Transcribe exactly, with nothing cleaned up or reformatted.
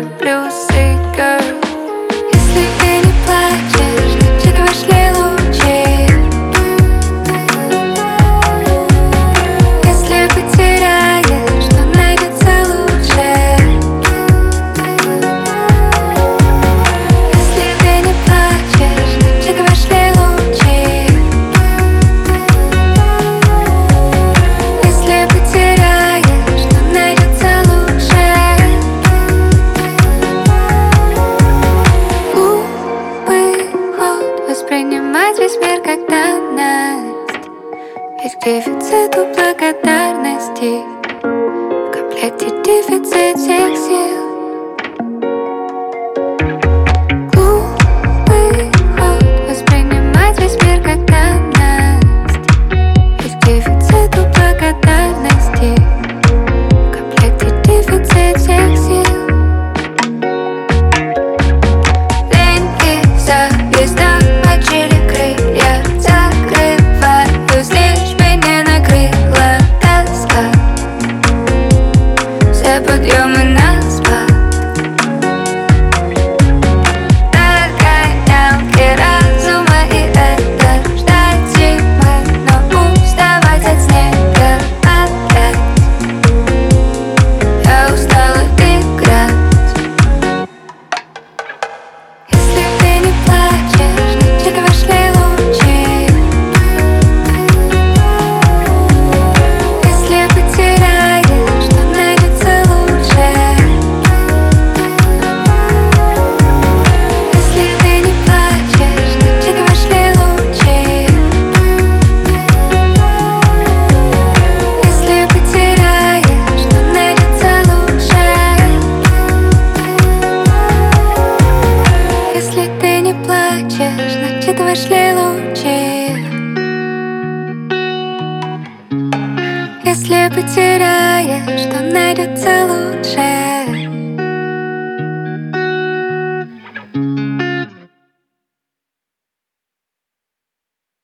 плюсы, girl. Если ты не плачешь, значит вошли лучи. Если потеряешь, то найдется лучше. Если ты не плачешь, значит вошли лучи. Если потеряешь, то найдется лучше. Увод, воспринимать весь мир как данность. Ведь дефицит у благодарности в комплекте дефицит всех сил. Глупый ход, воспринимать весь мир как данность. Ведь дефицит у благодарности в комплекте дефицит всех сил. Деньги зависла, почили крылья, закрываюсь, лишь меня накрыла тоска. Все подъемы на спад, догонялки разума, и это ждать зимы, но уставать от снега опять. Я устала играть. Если ты не плачешь, значит вошли лучи. Если потеряешь, то найдется лучше. Если ты не плачешь, значит вошли лучи. Если потеряешь, то найдется лучше. Если ты не плачешь, значит вошли лучи. Если потеряешь, то